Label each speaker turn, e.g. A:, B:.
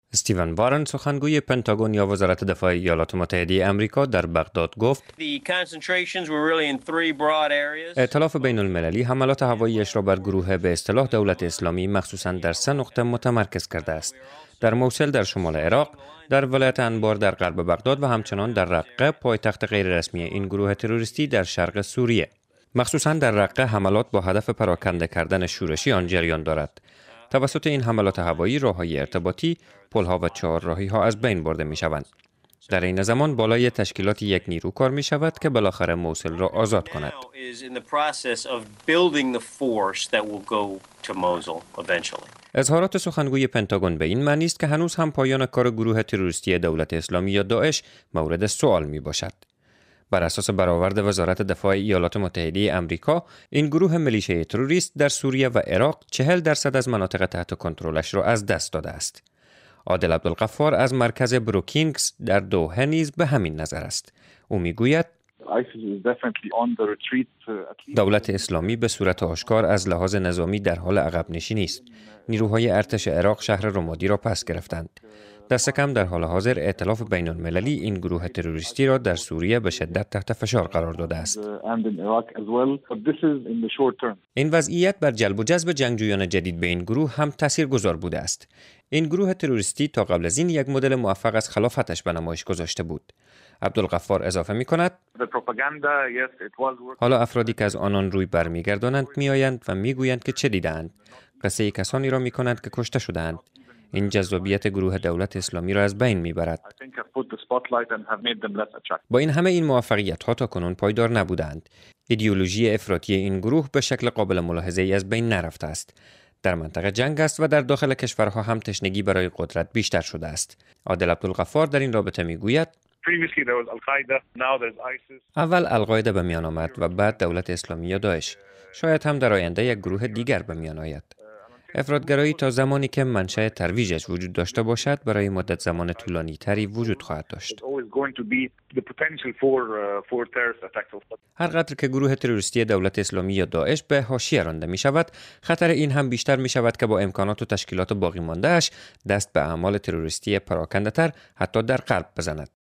A: استیون بارن سخنگوی پنتاگون یا وزارت دفاع ایالات متحده آمریکا در بغداد گفت ائتلاف بین المللی حملات هوایی‌اش را بر گروه به اصطلاح دولت اسلامی مخصوصاً در 3 نقطه متمرکز کرده است: در موصل در شمال عراق، در ولایت انبار در غرب بغداد و همچنان در رقه، پایتخت غیررسمی این گروه تروریستی در شرق سوریه. مخصوصاً در رقه حملات با هدف پراکنده کردن شورشی آن جریان دارد. توسط این حملات هوایی راههای ارتباطی، پل‌ها و چهارراهی‌ها از بین برده می‌شوند. در این زمان بالای تشکیلات یک نیرو کار می‌شود که بالاخره موصل را آزاد کند. اظهارات سخنگوی پنتاگون به این معنی است که هنوز هم پایان کار گروه تروریستی دولت اسلامی یا داعش مورد سوال میباشد. بر اساس برآورد وزارت دفاع ایالات متحده آمریکا، این گروه ملیشه تروریست در سوریه و عراق 40% از مناطق تحت کنترلش را از دست داده است. عادل عبدالغفار از مرکز بروکینگز در دوحه نیز به همین نظر است. او میگوید دولت اسلامی به صورت آشکار از لحاظ نظامی در حال عقب نشینی است. نیروهای ارتش عراق شهر رمادی را پس گرفتند. دست کم در حال حاضر ائتلاف بین المللی این گروه تروریستی را در سوریه به شدت تحت فشار قرار داده است. این وضعیت بر جلب و جذب جنگجویان جدید به این گروه هم تاثیرگذار بوده است. این گروه تروریستی تا قبل از این یک مدل موفق از خلافتش به نمایش گذاشته بود. عبدالغفار اضافه می کند حالا افرادی که از آنان روی برمیگردانند میآیند و میگویند که چه دیدند. قصه کسانی را می کنند که کشته شدند. این جذابیت گروه دولت اسلامی را از بین میبرد. با این همه این موفقیت ها تا کنون پایدار نبودند. ایدئولوژی افراطی این گروه به شکل قابل ملاحظه ای از بین نرفته است. در منطقه جنگ است و در داخل کشورها هم تشنگی برای قدرت بیشتر شده است. عادل عبدالغفار در این رابطه میگوید اول القاعده به میان آمد و بعد دولت اسلامی یا داعش. شاید هم در آینده یک گروه دیگر به میان آید. افراطگرایی تا زمانی که منشأ ترویجش وجود داشته باشد برای مدت زمان طولانی تری وجود خواهد داشت. هر قدر که گروه تروریستی دولت اسلامی یا داعش به حاشیه رانده می شود، خطر این هم بیشتر می شود که با امکانات و تشکیلات باقی مانده اش دست به اعمال تروریستی پراکنده تر حتی در غرب بزند.